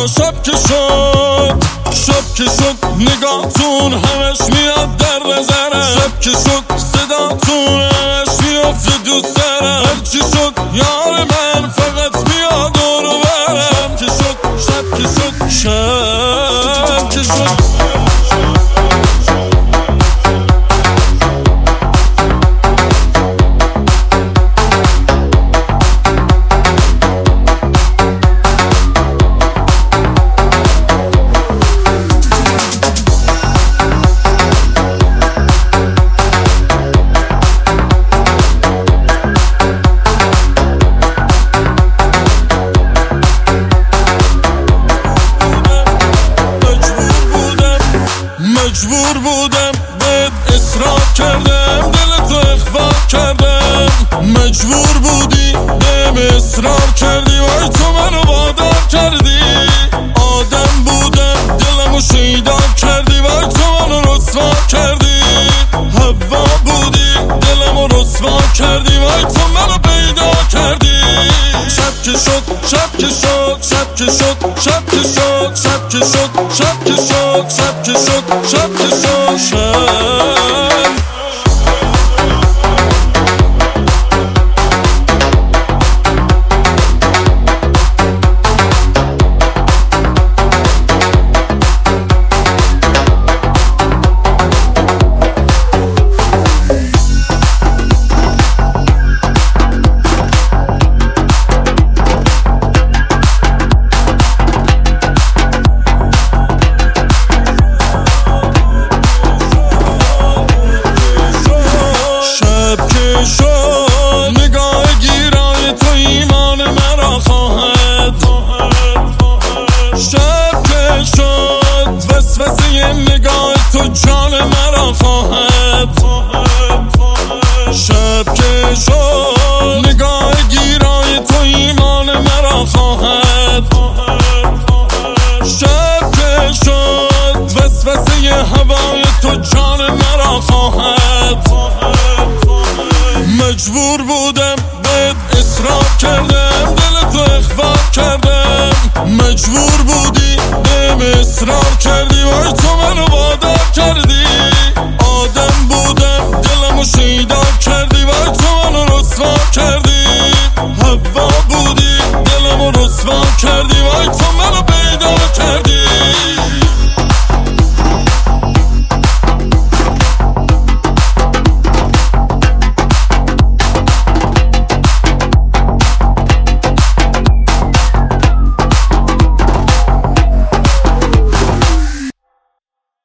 شب که شد نگاهتون همش میاد در نظرم. شب که شد صداتون همش میافته دوست دارم. هرچی شد یار من فقط میاد دور و برم. شب که شد مجبور بودم بهت اصرار کردم، دل تو اخفا کردم. مجبور بودی بهم اصرار کردی، وای تو منو وادار کردی. آدم بودم دلمو شیدا کردی، وای تو منو رسوا کردی. هوا بودی دلمو رسوا کردی، وای تو منو پیدا کردی. شب که شد نگاه گیرای تو ایمان مرا خواهد. شب که شد وسوسه نگاه تو جان مرا خواهد. شب که شد نگاه گیرای تو ایمان مرا خواهد. شب که شد وسوسه هوای تو جان مرا خواهد. مجبور بودم بهت اصرار کردم، دل تو اخفا کردم. مجبور بودی بهم اصرار کردی، وای تو منو